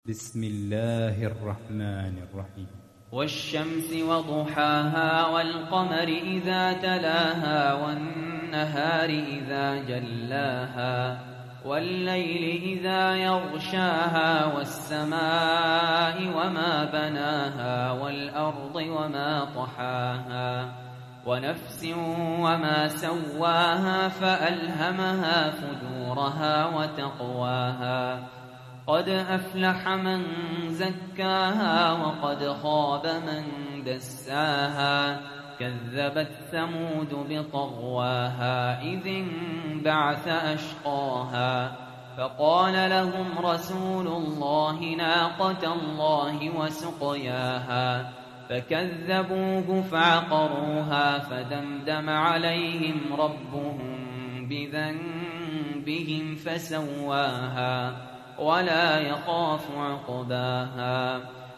بسم الله الرحمن الرحيم. والشمس وضحاها والقمر إذا تلاها والنهار إذا جلاها والليل إذا يغشاها والسماء وما بناها والأرض وما طحاها ونفس وما سواها فألهمها فجورها وتقواها قد أفلح من زكاها وقد خاب من دساها كذبت ثمود بطغواها إذ انبعث أشقاها فقال لهم رسول الله ناقة الله وسقياها فكذبوه فعقروها فدمدم عليهم ربهم بذنبهم فسواها ولا يخاف عقباها